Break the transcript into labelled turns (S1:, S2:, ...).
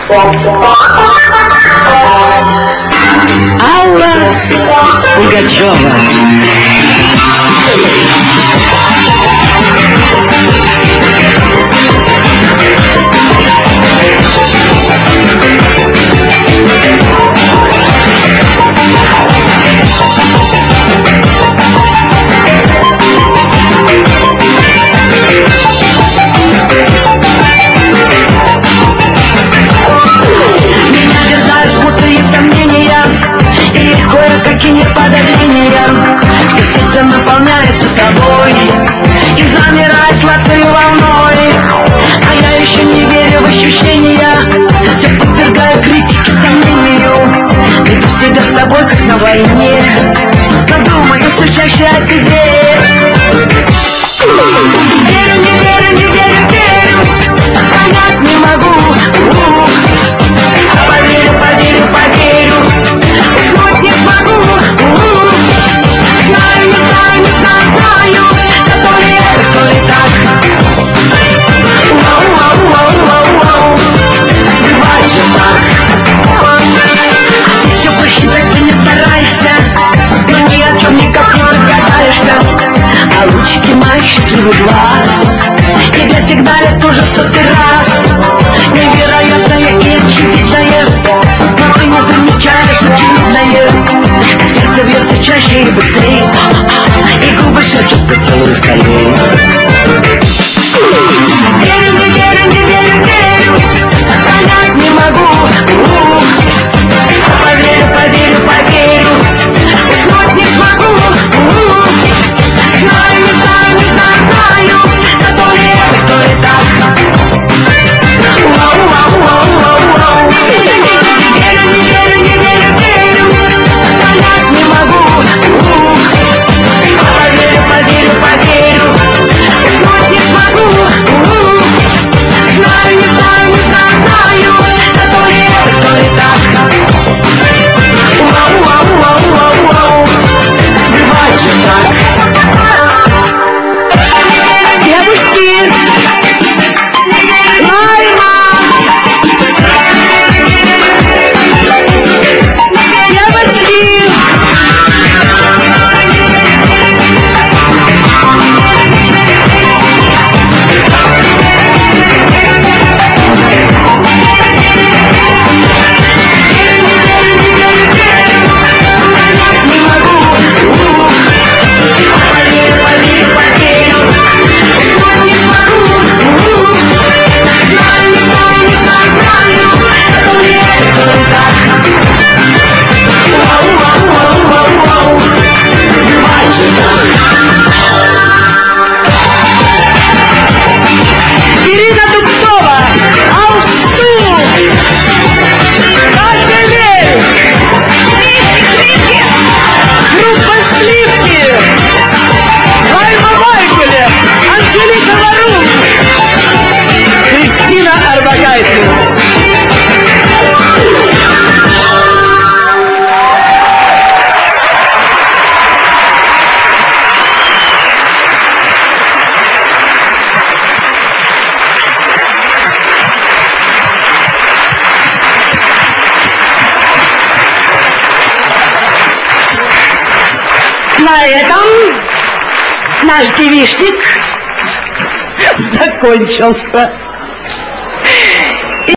S1: Алла Пугачева.
S2: Кое-какие подозрения, что сердце наполняется тобой и замирает сладкой волной. А я еще не верю в ощущения, все подвергаю критике, сомнению. Веду себя с тобой, как на войне, но думаю все чаще о тебе. Верю, не верю, не верю, верю, понять не могу. Поверю, поверю, поверю, уснуть не смогу. Знаю, не знаю, не знаю, знаю, да то ли это, то ли так. Уау, бывает же так. Ты все просчитать ты не стараешься, но ни о чем никак не догадаешься. А лучики моих счастливых глаз тебя сигналят уже в 100-й раз. Невероятное и очевидное, но ты не замечаешь очевидное. Сердце бьется чаще и быстрее, и губы шепчут поцелуй скорее. Верю, не верю, не верю, верю, понять не могу. Поверю, поверю, поверю, уснуть не смогу. Знаю, не знаю, не знаю, знаю, да то ли это, то ли так. Верю, не верю, не верю, верю, понять не могу. Поверю, поверю, поверю, уснуть не смогу. Знаю, не знаю, не знаю, знаю, да то ли это, то ли так. Бывает же так. Девушки! Найма! Девочки! Не могу. Поверю, поверю, поверю, уснуть не смогу. Знаю, не знаю, не знаю, знаю, да то ли это, то ли так. Бывает же так. Ирина Дубцова, Алсу, Катя, группа Сливки, Райма Майкуле, Анжелика Варум, Кристина Арбакайте. На этом наш девичник закончился.